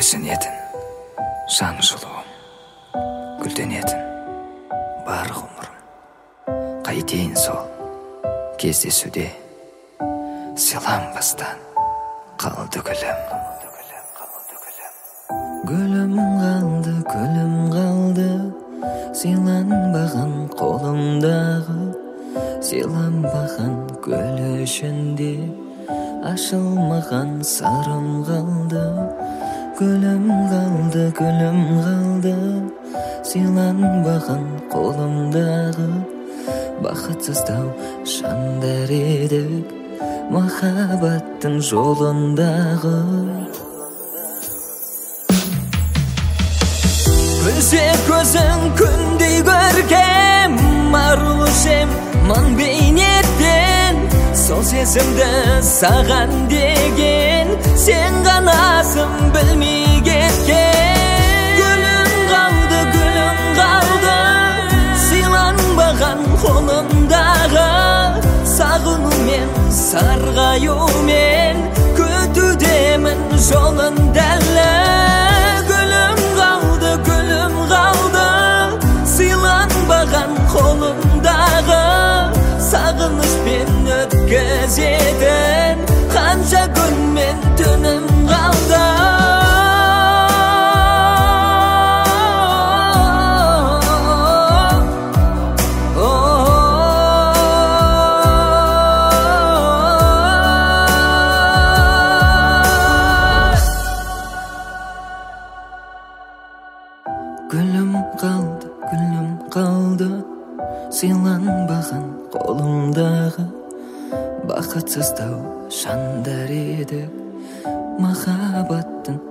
өсінетін жан жылуым, гүлденетін бар ғұмырым. Қайтейін сол кездесуде, сыйланбастан қалды гүлім. Гүлім қалды, гүлім қалды, сыйланбаған қолымдағы. Сыйланбаған гүл ішінде ашылмаған сырым қалды. Гүлім қалды, гүлім қалды, сыйланбаған қолымдағы. Бақытсыздау жандар едік махаббаттың жолындағы. Күлсе көзің күндей көркем, арулы жем мың бейнеттен. Сол сезімді саған деген, сен ғанасың білмей кеткен. Гүлім қалды, сыйланбаған қолымдағы. Сағынумен, сарғаюмен күтудемін жолын дәлі. Гүлім қалды, сыйланбаған қолымдағы. Сағынышпен өткізетін қанша күн мен түнім қалды. Гүлім қалды, сыйланбаған қолымдағы. Бақытсыздау жандар едік махаббаттың